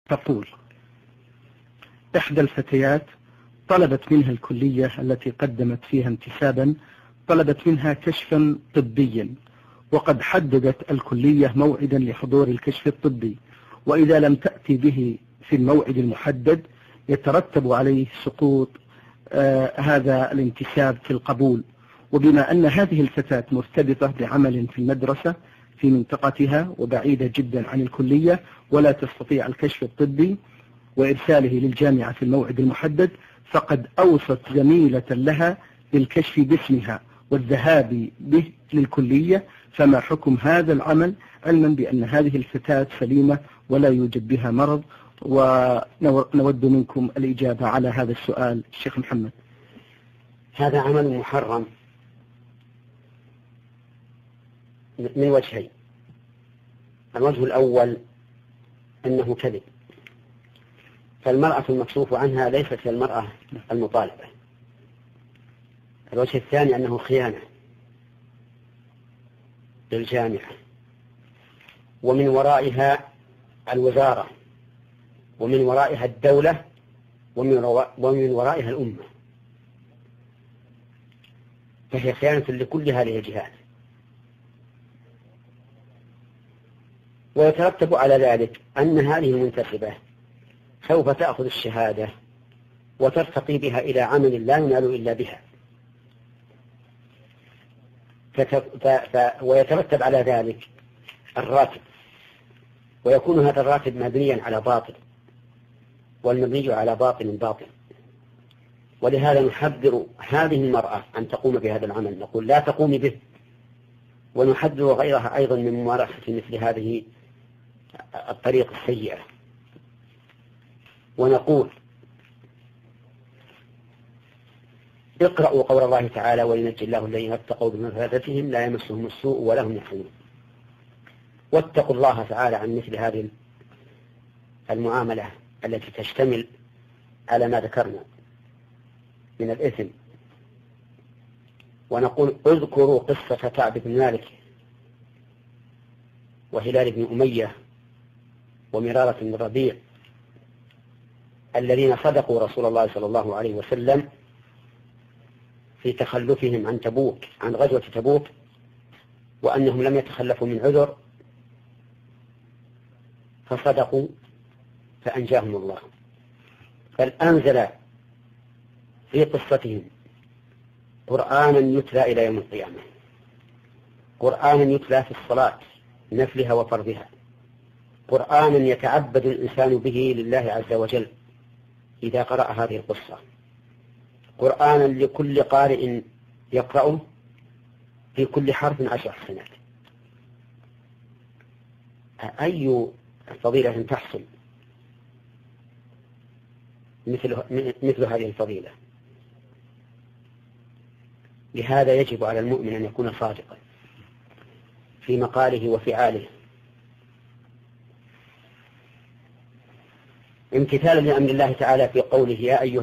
تقول: إحدى الفتيات طلبت منها الكلية التي قدمت فيها انتسابا، طلبت منها كشفا طبيا، وقد حددت الكلية موعدا لحضور الكشف الطبي، وإذا لم تأتي به في الموعد المحدد يترتب عليه سقوط هذا الانتساب في القبول. وبما أن هذه الفتاة مرتبطة بعمل في المدرسة في منطقتها وبعيدة جدا عن الكلية ولا تستطيع الكشف الطبي وإرساله للجامعة في الموعد المحدد، فقد أوصت زميلة لها بالكشف باسمها والذهاب به للكلية، فما حكم هذا العمل علما بأن هذه الفتاة سليمة ولا يوجد بها مرض؟ ونود منكم الإجابة على هذا السؤال الشيخ محمد. هذا عمل محرم من وجهين. الوجه الأول أنه كذب، فالمرأة المكشوف عنها ليست المرأة المطالبة. الوجه الثاني أنه خيانة للجامعة، ومن ورائها الوزارة، ومن ورائها الدولة، ومن ورائها الأمة، فهي خيانة لكل هذه الجهات. ويترتب على ذلك أن هذه المنتسبة سوف تأخذ الشهادة وترتقي بها إلى عمل لا ينال إلا بها، ويترتب على ذلك الراتب، ويكون هذا الراتب مبنيا على باطل، والمبني على باطل باطل. ولهذا نحذر هذه المرأة أن تقوم بهذا العمل، نقول لا تقومي به، ونحذر غيرها أيضا من ممارسة مثل هذه الطريقة السيئة. ونقول: اقرأوا قول الله تعالى: وينجي الله الذين اتقوا بمفازتهم لا يمسهم السوء ولا هم يحزنون. واتقوا الله تعالى عن مثل هذه المعاملة التي تشتمل على ما ذكرنا من الإثم. ونقول: اذكروا قصة كعب بن مالك وهلال بن أمية ومرارة بن الربيع الذين صدقوا رسول الله صلى الله عليه وسلم في تخلفهم عن تبوك، عن غزوة تبوك، وأنهم لم يتخلفوا من عذر، فصدقوا فأنجاهم الله. بل أنزل في قصتهم قرآنا يتلى إلى يوم القيامة، قرآنا يتلى في الصلاة نفلها وفرضها، قرآنا يتعبد الإنسان به لله عز وجل إذا قرأ هذه القصة، قرآنا لكل قارئ يقرأه في كل حرف 10 حسنات. أي فضيلة تحصل مثل هذه الفضيلة؟ لهذا يجب على المؤمن أن يكون صادقا في مقاله وفعاله، امتثالا لأمر الله تعالى في قوله: يا أيها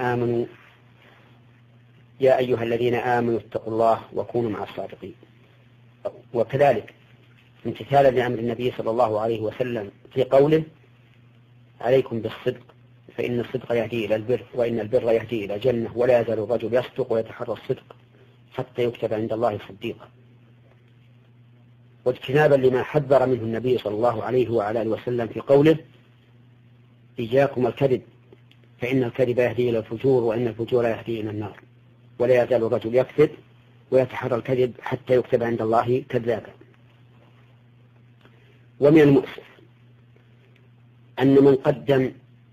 الذين آمنوا اتقوا الله وكونوا مع الصادقين. وكذلك امتثالا لأمر النبي صلى الله عليه وسلم في قوله: عليكم بالصدق فإن الصدق يهدي إلى البر، وإن البر يهدي إلى الجنة، ولا يزال الرجل يصدق ويتحرى الصدق حتى يكتب عند الله صديقا. واجتنابا لما حذر منه النبي صلى الله عليه وعلى آله وسلم في قوله: إياكم الكذب فإن الكذب يهدي إلى الفجور، وإن الفجور يهدي إلى النار، ولا يزال الرجل يكذب ويتحرى الكذب حتى يكتب عند الله كذابا. ومن المؤسف أن من قدم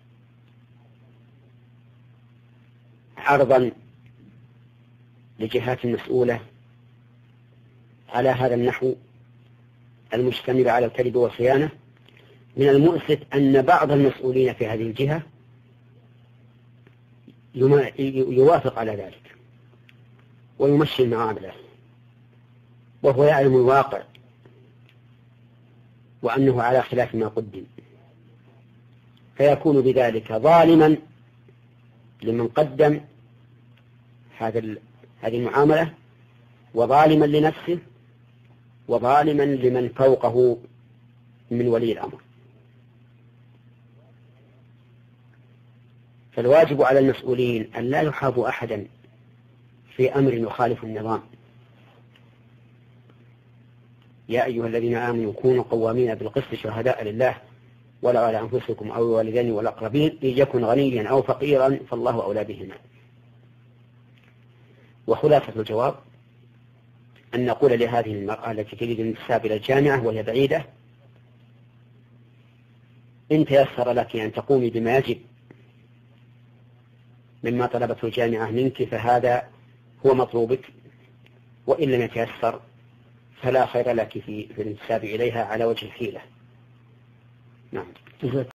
عرضا لجهات مسؤولة على هذا النحو المشتمل على الكذب والخيانة، من المؤسف أن بعض المسؤولين في هذه الجهة يوافق على ذلك ويمشي المعاملة، وهو يعلم الواقع وأنه على خلاف ما قدم، فيكون بذلك ظالما لمن قدم هذه المعاملة، وظالما لنفسه، وظالما لمن فوقه من ولي الأمر. فالواجب على المسؤولين أن لا يحابوا أحدا في أمر يخالف النظام. يا أيها الذين آمنوا كونوا قوامين بالقسط شهداء لله ولا على أنفسكم أو الوالدين والأقربين إن يكن غنيا أو فقيرا فالله أولى بهما. وخلاصة الجواب أن نقول لهذه المرأة التي تريد الانتساب إلى الجامعة وهي بعيدة: إن تيسر لك أن تقومي بما يجب مما طلبته الجامعة منك فهذا هو مطلوبك، وإن لم يتيسر فلا خير لك في الانتساب إليها على وجه الحيلة. نعم. جزاك